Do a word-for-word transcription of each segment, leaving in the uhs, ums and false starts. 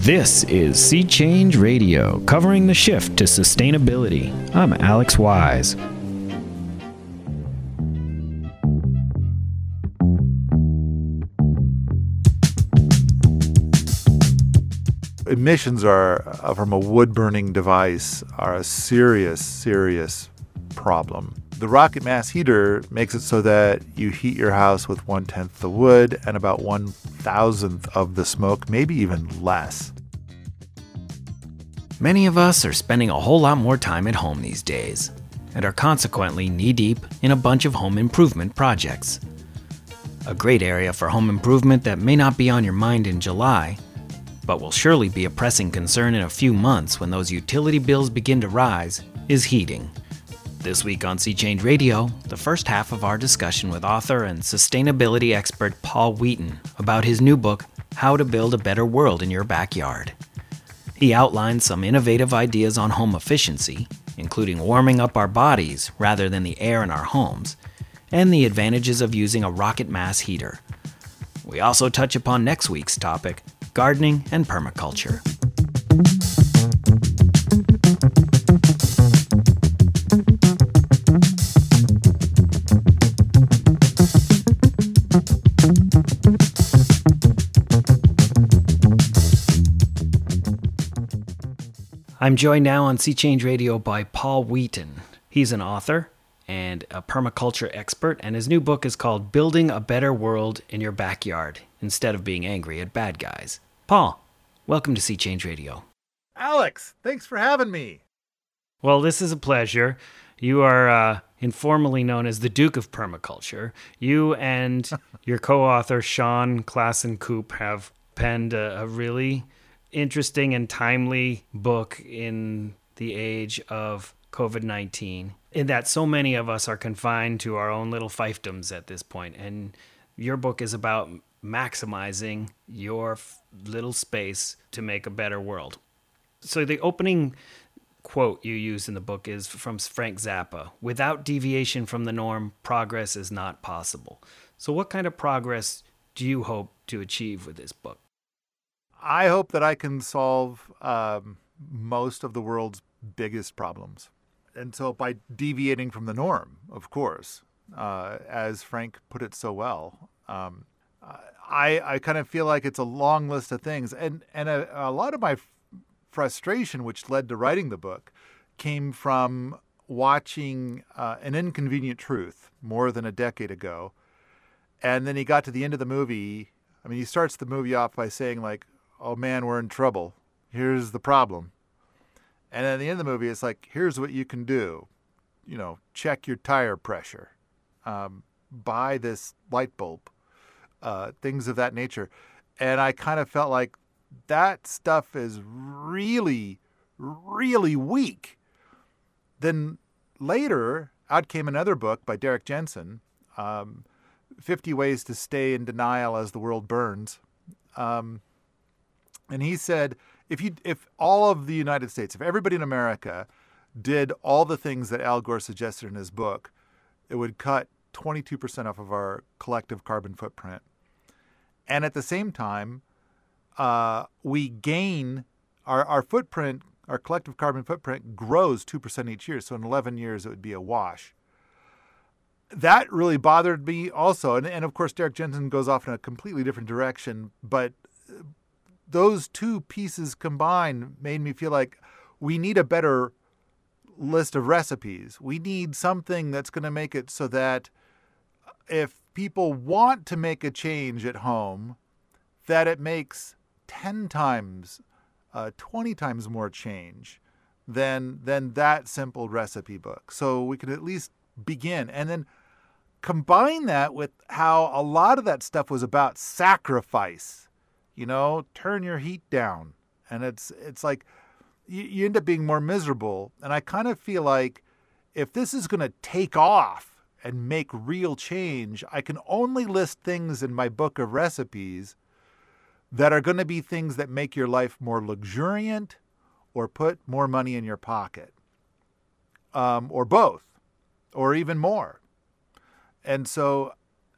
This is Sea Change Radio, covering the shift to sustainability. I'm Alex Wise. Emissions are from a wood-burning device are a serious, serious problem. The rocket mass heater makes it so that you heat your house with one-tenth the wood and about one-thousandth of the smoke, maybe even less. Many of us are spending a whole lot more time at home these days and are consequently knee-deep in a bunch of home improvement projects. A great area for home improvement that may not be on your mind in July, but will surely be a pressing concern in a few months when those utility bills begin to rise, is heating. This week on Sea Change Radio, the first half of our discussion with author and sustainability expert Paul Wheaton about his new book, How to Build a Better World in Your Backyard. He outlines some innovative ideas on home efficiency, including warming up our bodies rather than the air in our homes, and the advantages of using a rocket mass heater. We also touch upon next week's topic, gardening and permaculture. I'm joined now on Sea Change Radio by Paul Wheaton. He's an author and a permaculture expert, and his new book is called Building a Better World in Your Backyard, Instead of Being Angry at Bad Guys. Paul, welcome to Sea Change Radio. Alex, thanks for having me. Well, this is a pleasure. You are uh, informally known as the Duke of Permaculture. You and your co-author, Sean Klassen-Koop, have penned a, a really interesting and timely book in the age of covid nineteen, in that so many of us are confined to our own little fiefdoms at this point. And your book is about maximizing your f- little space to make a better world. So the opening quote you use in the book is from Frank Zappa: "Without deviation from the norm, progress is not possible." So what kind of progress do you hope to achieve with this book? I hope that I can solve um, most of the world's biggest problems. And so by deviating from the norm, of course, uh, as Frank put it so well, um, I, I kind of feel like it's a long list of things. And, and a, a lot of my f- frustration, which led to writing the book, came from watching uh, An Inconvenient Truth more than a decade ago. And then he got to the end of the movie. I mean, he starts the movie off by saying, like, "Oh man, we're in trouble. Here's the problem." And at the end of the movie, it's like, here's what you can do. You know, check your tire pressure. Um, buy this light bulb. Uh, things of that nature. And I kind of felt like that stuff is really, really weak. Then later, out came another book by Derek Jensen, um, fifty Ways to Stay in Denial as the World Burns. Um, and he said, if you, if all of the United States, if everybody in America did all the things that Al Gore suggested in his book, it would cut twenty-two percent off of our collective carbon footprint. And at the same time, uh, we gain our, our footprint, our collective carbon footprint grows two percent each year. So in eleven years, it would be a wash. That really bothered me also. And, and of course, Derek Jensen goes off in a completely different direction. But those two pieces combined made me feel like we need a better list of recipes. We need something that's going to make it so that if people want to make a change at home, that it makes ten times, uh, twenty times more change than than that simple recipe book. So we can at least begin. And then combine that with how a lot of that stuff was about sacrifice. You know, turn your heat down. And it's it's like you, you end up being more miserable. And I kind of feel like if this is going to take off and make real change, I can only list things in my book of recipes that are going to be things that make your life more luxuriant or put more money in your pocket, um, or both, or even more. And so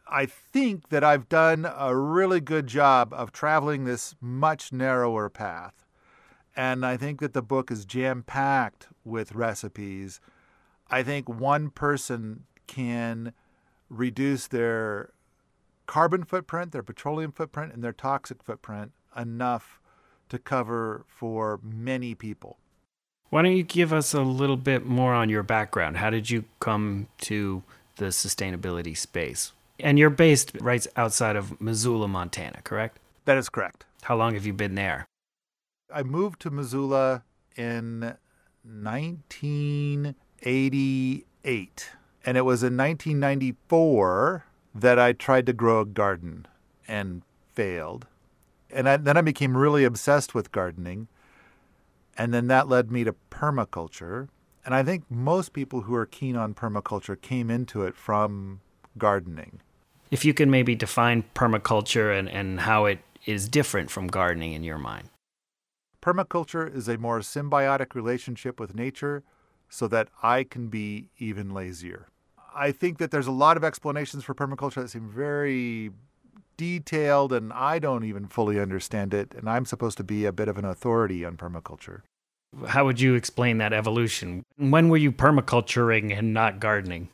I think that I've done a really good job of traveling this much narrower path. And I think that the book is jam-packed with recipes. I think one person can reduce their carbon footprint, their petroleum footprint, and their toxic footprint enough to cover for many people. Why don't you give us a little bit more on your background? How did you come to the sustainability space? And you're based right outside of Missoula, Montana, correct? That is correct. How long have you been there? I moved to Missoula in nineteen eighty-eight. And it was in nineteen ninety-four that I tried to grow a garden and failed. And I, then I became really obsessed with gardening. And then that led me to permaculture. And I think most people who are keen on permaculture came into it from gardening. If you can maybe define permaculture and, and how it is different from gardening in your mind. Permaculture is a more symbiotic relationship with nature so that I can be even lazier. I think that there's a lot of explanations for permaculture that seem very detailed, and I don't even fully understand it, and I'm supposed to be a bit of an authority on permaculture. How would you explain that evolution? When were you permaculturing and not gardening?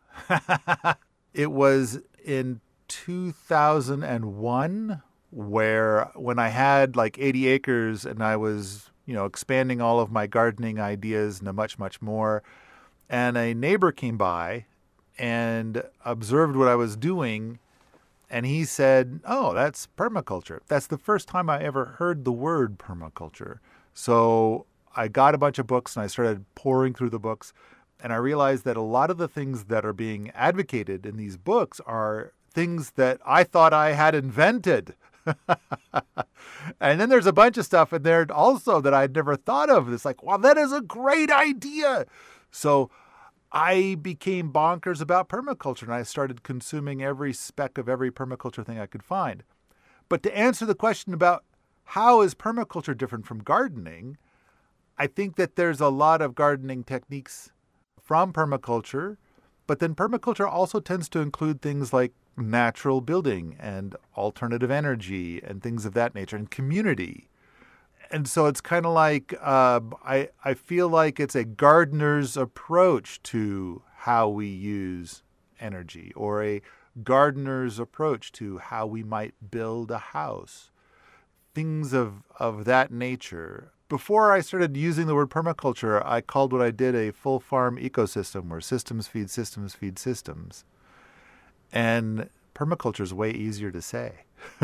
It was in two thousand one, where when I had like eighty acres and I was, you know, expanding all of my gardening ideas into much, much more, and a neighbor came by and observed what I was doing, and he said, "Oh, that's permaculture." That's the first time I ever heard the word permaculture. So I got a bunch of books and I started pouring through the books, and I realized that a lot of the things that are being advocated in these books are things that I thought I had invented. And then there's a bunch of stuff in there also that I'd never thought of. It's like, wow, that is a great idea. So I became bonkers about permaculture, and I started consuming every speck of every permaculture thing I could find. But to answer the question about how is permaculture different from gardening, I think that there's a lot of gardening techniques from permaculture, but then permaculture also tends to include things like natural building and alternative energy and things of that nature, and community. And so it's kind of like, uh, I, I feel like it's a gardener's approach to how we use energy, or a gardener's approach to how we might build a house, things of, of that nature. Before I started using the word permaculture, I called what I did a full farm ecosystem, where systems feed systems feed systems. And permaculture is way easier to say.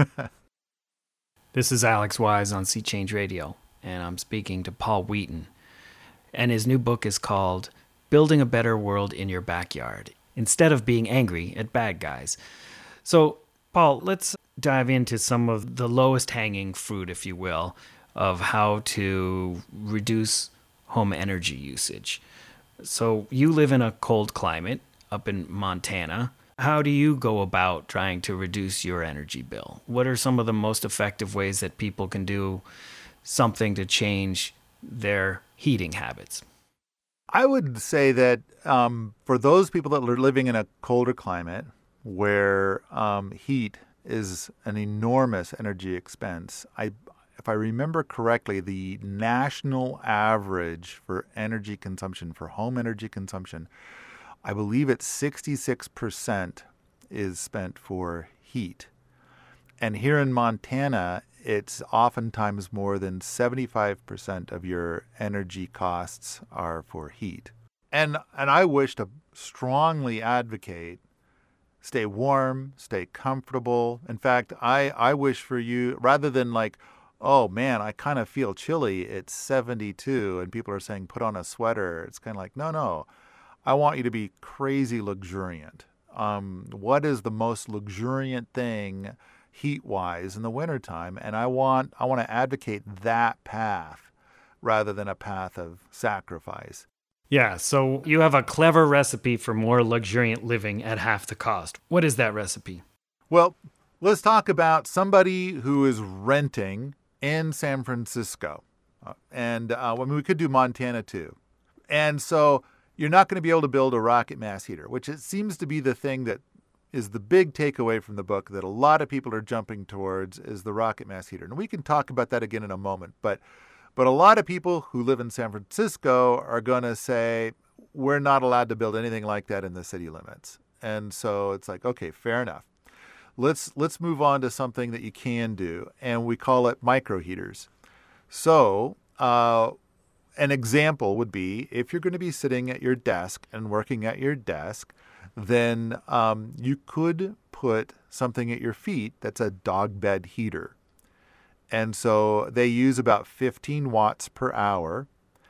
This is Alex Wise on Sea Change Radio, and I'm speaking to Paul Wheaton. And his new book is called Building a Better World in Your Backyard, instead of being angry at bad guys. So, Paul, let's dive into some of the lowest hanging fruit, if you will, of how to reduce home energy usage. So you live in a cold climate up in Montana. How do you go about trying to reduce your energy bill? What are some of the most effective ways that people can do something to change their heating habits? I would say that um, for those people that are living in a colder climate where um, heat is an enormous energy expense, I, if I remember correctly, the national average for energy consumption, for home energy consumption, I believe it's sixty-six percent is spent for heat. And here in Montana, it's oftentimes more than seventy-five percent of your energy costs are for heat. And and I wish to strongly advocate stay warm, stay comfortable. In fact, I, I wish for you, rather than like, oh man, I kind of feel chilly, it's seventy-two, and people are saying put on a sweater. It's kind of like, no, no. I want you to be crazy luxuriant. Um, what is the most luxuriant thing heat-wise in the wintertime? And I want I want to advocate that path rather than a path of sacrifice. Yeah, so you have a clever recipe for more luxuriant living at half the cost. What is that recipe? Well, let's talk about somebody who is renting in San Francisco. Uh, and uh, I mean, we could do Montana too. And so you're not going to be able to build a rocket mass heater, which it seems to be the thing that is the big takeaway from the book that a lot of people are jumping towards is the rocket mass heater. And we can talk about that again in a moment. But but a lot of people who live in San Francisco are going to say, we're not allowed to build anything like that in the city limits. And so it's like, okay, fair enough. Let's let's move on to something that you can do, and we call it micro heaters. So uh, an example would be if you're going to be sitting at your desk and working at your desk, then um, you could put something at your feet that's a dog bed heater. And so they use about fifteen watts per hour,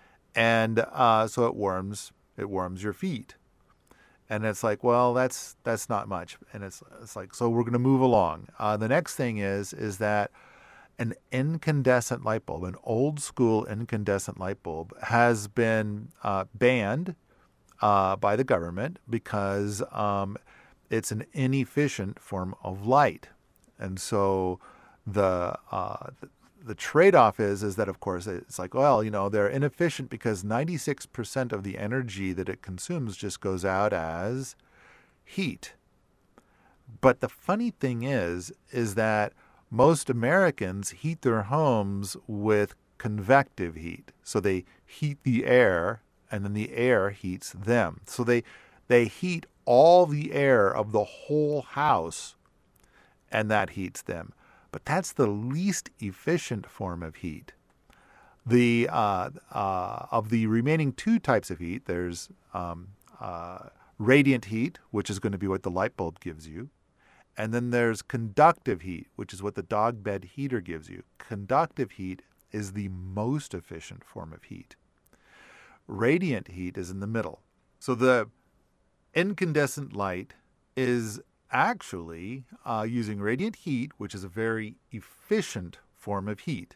and uh, so it warms it warms your feet. And it's like, well, that's that's not much. And it's it's like, so we're going to move along. Uh, the next thing is is that an incandescent light bulb, an old school incandescent light bulb, has been uh, banned uh, by the government because um, it's an inefficient form of light. And so the uh, the, the trade-off is is that, of course, it's like, well, you know, they're inefficient because ninety-six percent of the energy that it consumes just goes out as heat. But the funny thing is, is that most Americans heat their homes with convective heat. So they heat the air, and then the air heats them. So they they heat all the air of the whole house, and that heats them. But that's the least efficient form of heat. The uh, uh, of the remaining two types of heat, there's um, uh, radiant heat, which is going to be what the light bulb gives you. And then there's conductive heat, which is what the dog bed heater gives you. Conductive heat is the most efficient form of heat. Radiant heat is in the middle. So the incandescent light is actually uh, using radiant heat, which is a very efficient form of heat.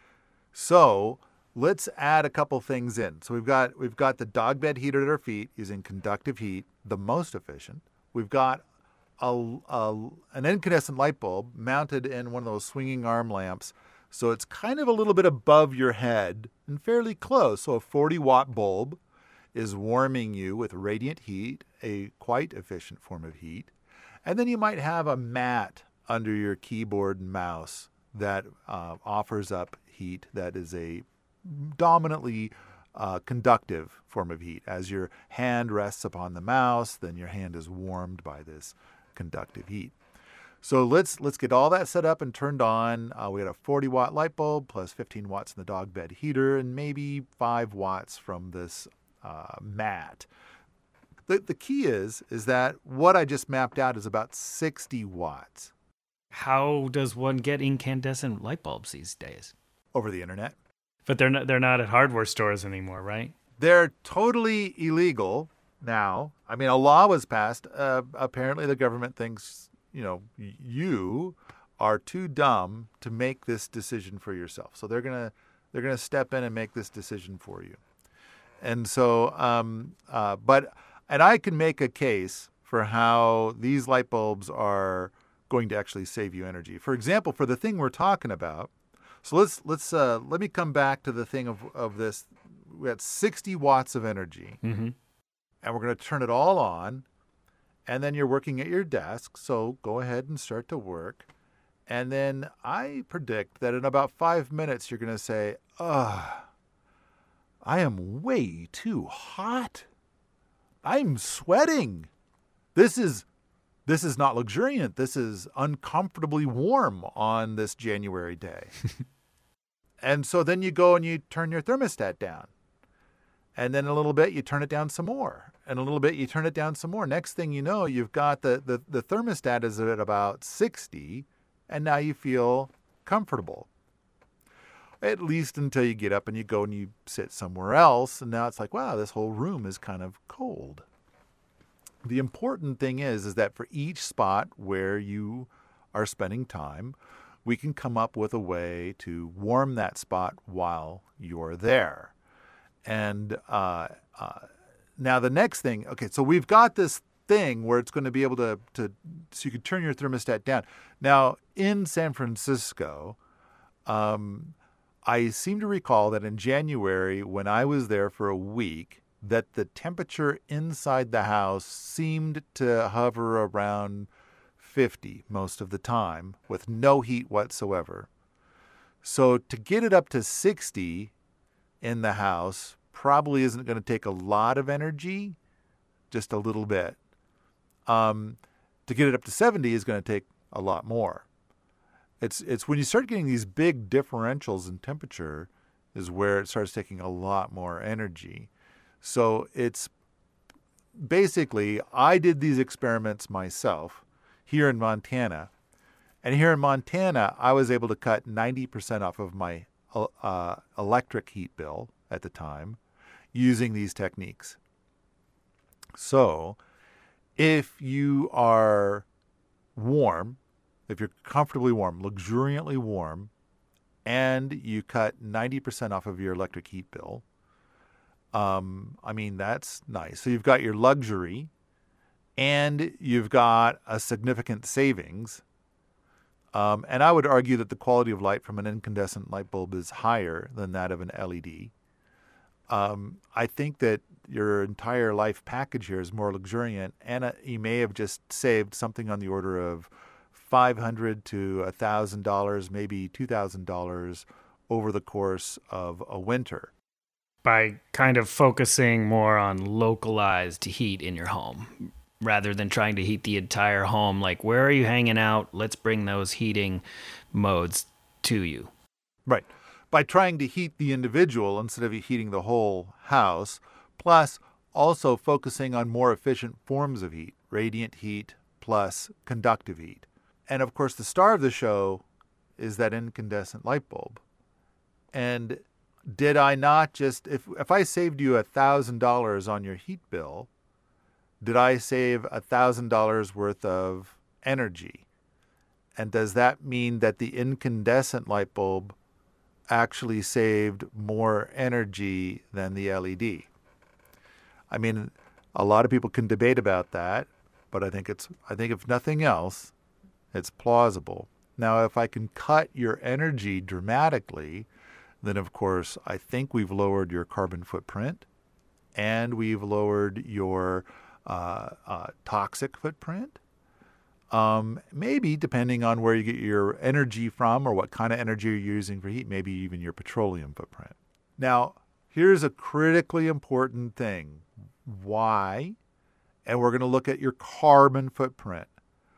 So let's add a couple things in. So we've got we've got the dog bed heater at our feet using conductive heat, the most efficient. We've got a, a, an incandescent light bulb mounted in one of those swinging arm lamps. So it's kind of a little bit above your head and fairly close. So a forty watt bulb is warming you with radiant heat, a quite efficient form of heat. And then you might have a mat under your keyboard and mouse that uh, offers up heat that is a dominantly uh, conductive form of heat. As your hand rests upon the mouse, then your hand is warmed by this conductive heat. So let's let's get all that set up and turned on. Uh, we got a forty watt light bulb plus fifteen watts in the dog bed heater and maybe five watts from this uh, mat. The the key is is that what I just mapped out is about sixty watts. How does one get incandescent light bulbs these days? Over the internet. But they're not, they're not at hardware stores anymore, right? They're totally illegal now. I mean, a law was passed. Uh, apparently the government thinks, you know, you are too dumb to make this decision for yourself. So they're gonna they're gonna step in and make this decision for you. And so, um, uh, but. And I can make a case for how these light bulbs are going to actually save you energy. For example, for the thing we're talking about, so let's let's uh, let me come back to the thing of, of this. We got sixty watts of energy, Mm-hmm. and we're going to turn it all on, and then you're working at your desk, so go ahead and start to work. And then I predict that in about five minutes, you're going to say, ugh, I am way too hot. I'm sweating. This is this is not luxuriant. This is uncomfortably warm on this January day. And so then you go and you turn your thermostat down. And then a little bit you turn it down some more. And a little bit you turn it down some more. Next thing you know, you've got the, the, the thermostat is at about sixty, and now you feel comfortable. At least until you get up and you go and you sit somewhere else. And now it's like, wow, this whole room is kind of cold. The important thing is, is that for each spot where you are spending time, we can come up with a way to warm that spot while you're there. And uh, uh, now the next thing, okay, so we've got this thing where it's going to be able to, to, so you can turn your thermostat down. Now in San Francisco, um, I seem to recall that in January, when I was there for a week, that the temperature inside the house seemed to hover around fifty most of the time with no heat whatsoever. So to get it up to sixty in the house probably isn't going to take a lot of energy, just a little bit. Um, to get it up to seventy is going to take a lot more. It's it's when you start getting these big differentials in temperature is where it starts taking a lot more energy. So it's basically, I did these experiments myself here in Montana. And here in Montana, I was able to cut ninety percent off of my uh, electric heat bill at the time using these techniques. So if you are warm, if you're comfortably warm, luxuriantly warm, and you cut ninety percent off of your electric heat bill, um, I mean, that's nice. So you've got your luxury and you've got a significant savings. Um, and I would argue that the quality of light from an incandescent light bulb is higher than that of an L E D. Um, I think that your entire life package here is more luxuriant, and uh, you may have just saved something on the order of five hundred dollars to one thousand dollars, maybe two thousand dollars over the course of a winter. By kind of focusing more on localized heat in your home, rather than trying to heat the entire home, like where are you hanging out? Let's bring those heating modes to you. Right. By trying to heat the individual instead of heating the whole house, plus also focusing on more efficient forms of heat, radiant heat plus conductive heat. And of course, the star of the show is that incandescent light bulb. And did I not just, if, if I saved you one thousand dollars on your heat bill, did I save one thousand dollars worth of energy? And does that mean that the incandescent light bulb actually saved more energy than the L E D? I mean, a lot of people can debate about that, but I think it's, I think if nothing else, it's plausible. Now, if I can cut your energy dramatically, then of course, I think we've lowered your carbon footprint and we've lowered your uh, uh, toxic footprint. Um, maybe depending on where you get your energy from or what kind of energy you're using for heat, maybe even your petroleum footprint. Now, here's a critically important thing. Why? And we're going to look at your carbon footprint.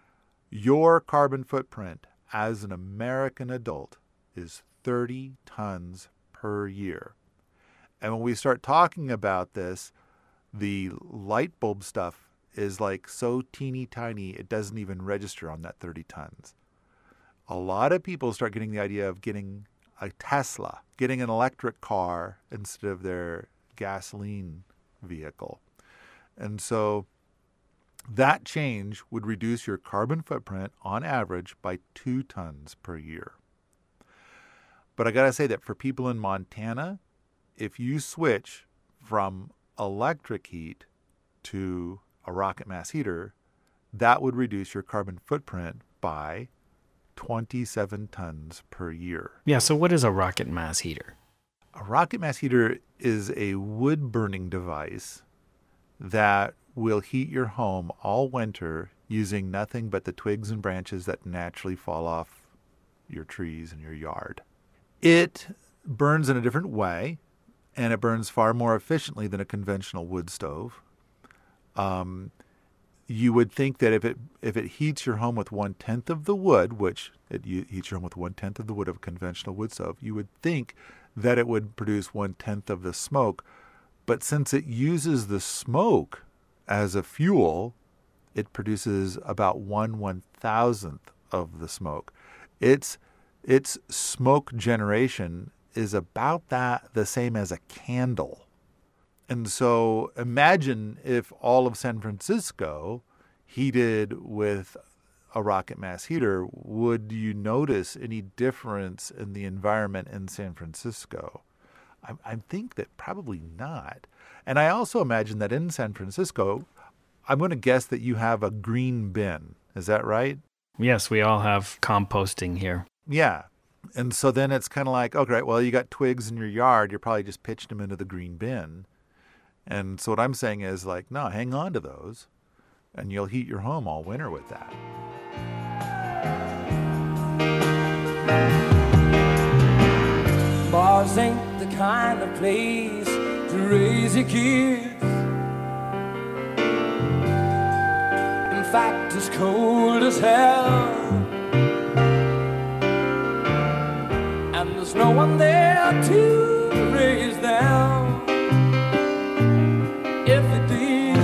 Your carbon footprint as an American adult is thirty tons per year. And when we start talking about this, the light bulb stuff is like so teeny tiny, it doesn't even register on that thirty tons. A lot of people start getting the idea of getting a Tesla, getting an electric car instead of their gasoline vehicle. And so that change would reduce your carbon footprint on average by two tons per year. But I got to say that for people in Montana, if you switch from electric heat to a rocket mass heater, that would reduce your carbon footprint by twenty-seven tons per year. Yeah, so what is a rocket mass heater? A rocket mass heater is a wood-burning device that will heat your home all winter using nothing but the twigs and branches that naturally fall off your trees in your yard. It burns in a different way, and it burns far more efficiently than a conventional wood stove. Um, you would think that if it if it heats your home with one-tenth of the wood, which it heats your home with one-tenth of the wood of a conventional wood stove, you would think that it would produce one-tenth of the smoke. But since it uses the smoke as a fuel, it produces about one one-thousandth of the smoke. It's its smoke generation is about that the same as a candle. And so imagine if all of San Francisco heated with a rocket mass heater, would you notice any difference in the environment in San Francisco? I, I think that probably not. And I also imagine that in San Francisco, I'm going to guess that you have a green bin. Is that right? Yes, we all have composting here. Yeah. And so then it's kind of like, okay, well, you got twigs in your yard. You're probably just pitched them into the green bin. And so what I'm saying is like, no, hang on to those and you'll heat your home all winter with that. Bars ain't the kind of place to raise your kids. In fact, it's cold as hell, and there's no one there to raise them if you did.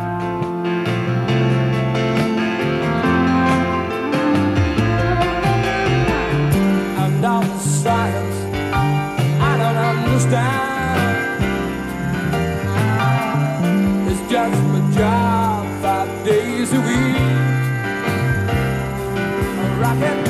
And all the science I don't understand, it's just my job five days a week. A rocket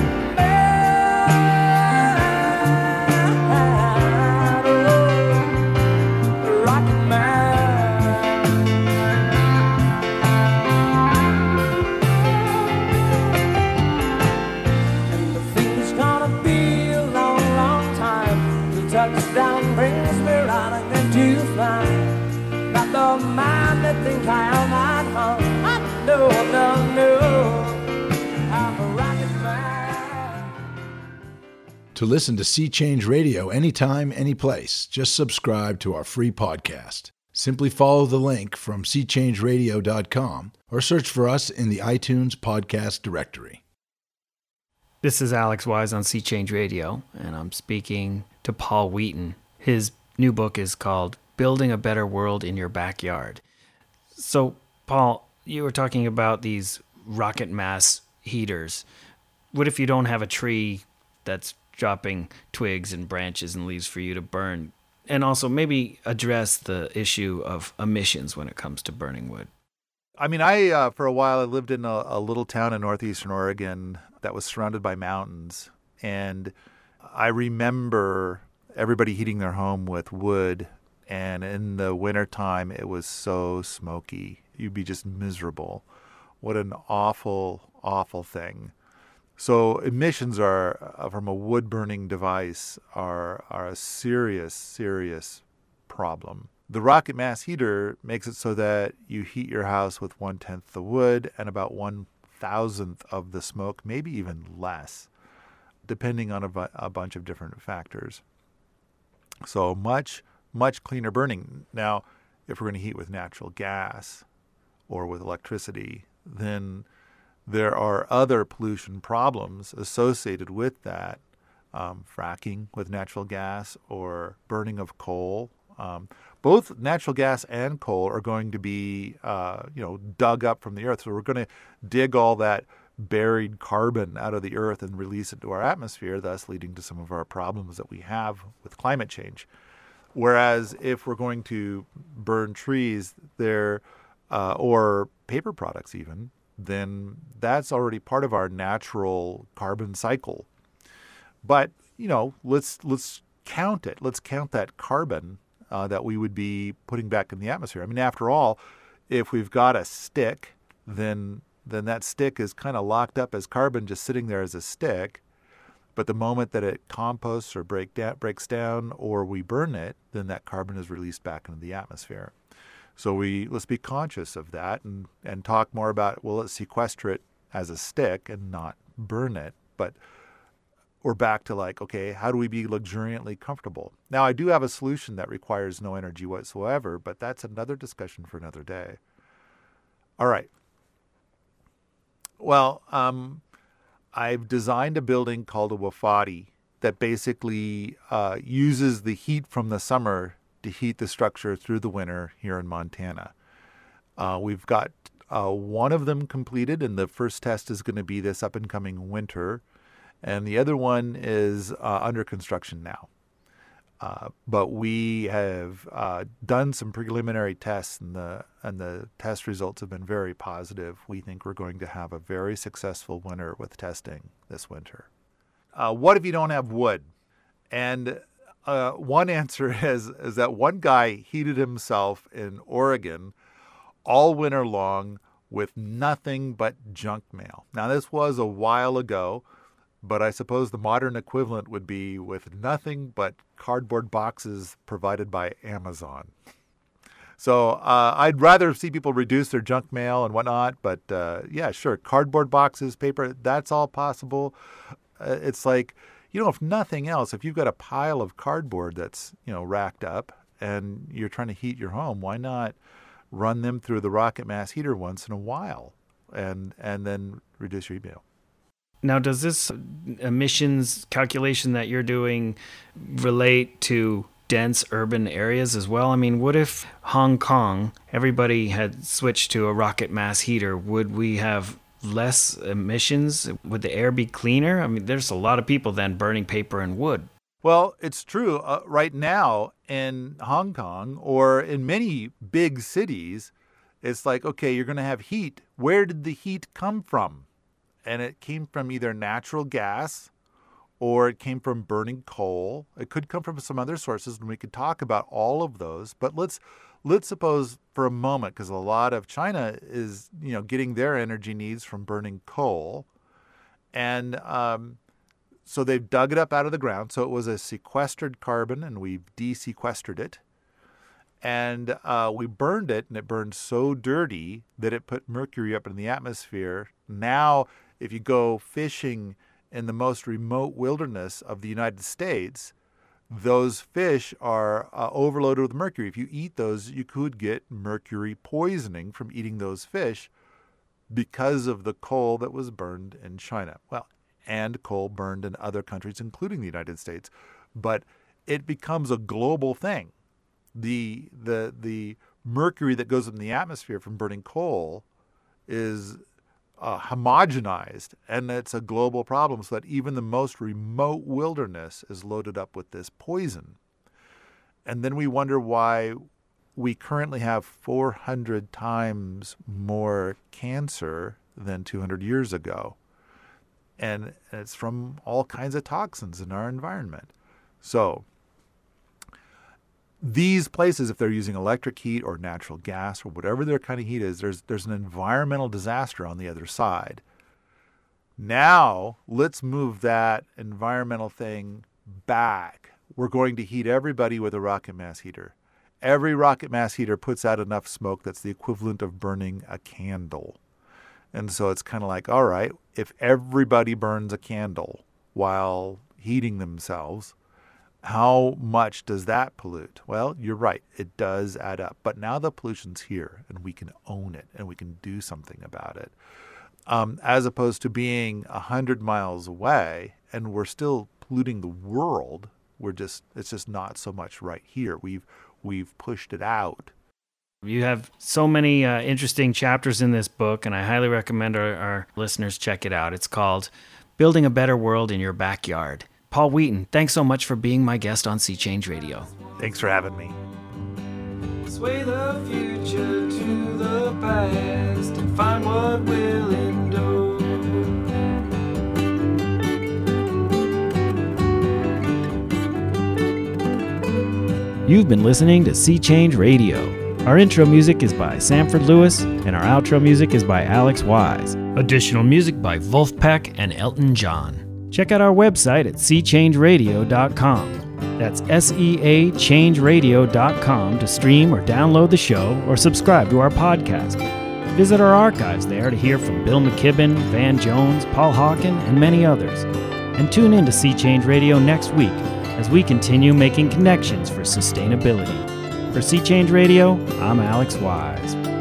touchdown brings me running into flying. Not the man that think I am at home. No, no, no, I'm a rocket man. To listen to Sea Change Radio anytime, anyplace, just subscribe to our free podcast. Simply follow the link from sea change radio dot com or search for us in the iTunes podcast directory. This is Alex Wise on Sea Change Radio, and I'm speaking to Paul Wheaton. His new book is called Building a Better World in Your Backyard. So, Paul, you were talking about these rocket mass heaters. What if you don't have a tree that's dropping twigs and branches and leaves for you to burn? And also maybe address the issue of emissions when it comes to burning wood. I mean, I, uh, for a while, I lived in a, a little town in northeastern Oregon that was surrounded by mountains. And I remember everybody heating their home with wood. And in the wintertime, it was so smoky. You'd be just miserable. What an awful, awful thing. So emissions are, uh, from a wood-burning device are, are a serious, serious problem. The rocket mass heater makes it so that you heat your house with one-tenth the wood and about one-thousandth of the smoke, maybe even less, depending on a, bu- a bunch of different factors. So much, much cleaner burning. Now, if we're going to heat with natural gas or with electricity, then there are other pollution problems associated with that, um, fracking with natural gas or burning of coal. Um, both natural gas and coal are going to be, uh, you know, dug up from the earth. So we're going to dig all that buried carbon out of the earth and release it to our atmosphere, thus leading to some of our problems that we have with climate change. Whereas if we're going to burn trees there, uh, or paper products even, then that's already part of our natural carbon cycle. But, you know, let's let's count it. Let's count that carbon uh, that we would be putting back in the atmosphere. I mean, after all, if we've got a stick, then then that stick is kind of locked up as carbon just sitting there as a stick. But the moment that it composts or break da- breaks down or we burn it, then that carbon is released back into the atmosphere. So we let's be conscious of that and, and talk more about, well, let's sequester it as a stick and not burn it. But we're back to like, okay, how do we be luxuriantly comfortable? Now, I do have a solution that requires no energy whatsoever, but that's another discussion for another day. All right. Well, um, I've designed a building called a wafati that basically uh, uses the heat from the summer to heat the structure through the winter here in Montana. Uh, we've got uh, one of them completed, and the first test is going to be this up-and-coming winter, and the other one is uh, under construction now. Uh, but we have uh, done some preliminary tests, and the and the test results have been very positive. We think we're going to have a very successful winter with testing this winter. Uh, what if you don't have wood? And uh, one answer is is that one guy heated himself in Oregon all winter long with nothing but junk mail. Now, this was a while ago, but I suppose the modern equivalent would be with nothing but cardboard boxes provided by Amazon. So uh, I'd rather see people reduce their junk mail and whatnot, but uh, yeah, sure, cardboard boxes, paper, that's all possible. Uh, it's like, you know, if nothing else, if you've got a pile of cardboard that's, you know, racked up and you're trying to heat your home, why not run them through the rocket mass heater once in a while and and then reduce your heat bill? Now, does this emissions calculation that you're doing relate to dense urban areas as well? I mean, what if Hong Kong, everybody had switched to a rocket mass heater? Would we have less emissions? Would the air be cleaner? I mean, there's a lot of people then burning paper and wood. Well, it's true. Uh, right now in Hong Kong or in many big cities, it's like, okay, you're going to have heat. Where did the heat come from? And it came from either natural gas or it came from burning coal. It could come from some other sources, and we could talk about all of those. But let's let's suppose for a moment, because a lot of China is, you know, getting their energy needs from burning coal. And um, so they've dug it up out of the ground. So it was a sequestered carbon, and we've de-sequestered it. And uh, we burned it, and it burned so dirty that it put mercury up in the atmosphere. Now, if you go fishing in the most remote wilderness of the United States, those fish are uh, overloaded with mercury. If you eat those, you could get mercury poisoning from eating those fish because of the coal that was burned in China. Well, and coal burned in other countries, including the United States. But it becomes a global thing. The the the mercury that goes in the atmosphere from burning coal is uh, homogenized, and it's a global problem, so that even the most remote wilderness is loaded up with this poison. And then we wonder why we currently have four hundred times more cancer than two hundred years ago. And it's from all kinds of toxins in our environment. So these places, if they're using electric heat or natural gas or whatever their kind of heat is, there's there's an environmental disaster on the other side. Now, let's move that environmental thing back. We're going to heat everybody with a rocket mass heater. Every rocket mass heater puts out enough smoke that's the equivalent of burning a candle. And so it's kind of like, all right, if everybody burns a candle while heating themselves, how much does that pollute? Well, you're right. It does add up. But now the pollution's here, and we can own it, and we can do something about it. Um, as opposed to being one hundred miles away, and we're still polluting the world. We're just it's just not so much right here. We've we've pushed it out. You have so many uh, interesting chapters in this book, and I highly recommend our, our listeners check it out. It's called Building a Better World in Your Backyard. Paul Wheaton, thanks so much for being my guest on Sea Change Radio. Thanks for having me. Sway the future to the past and find what will endure. You've been listening to Sea Change Radio. Our intro music is by Sanford Lewis, and our outro music is by Alex Wise. Additional music by Wolfpack and Elton John. Check out our website at sea change radio dot com. That's S E A change radio dot com to stream or download the show or subscribe to our podcast. Visit our archives there to hear from Bill McKibben, Van Jones, Paul Hawken, and many others. And tune in to Sea Change Radio next week as we continue making connections for sustainability. For Sea Change Radio, I'm Alex Wise.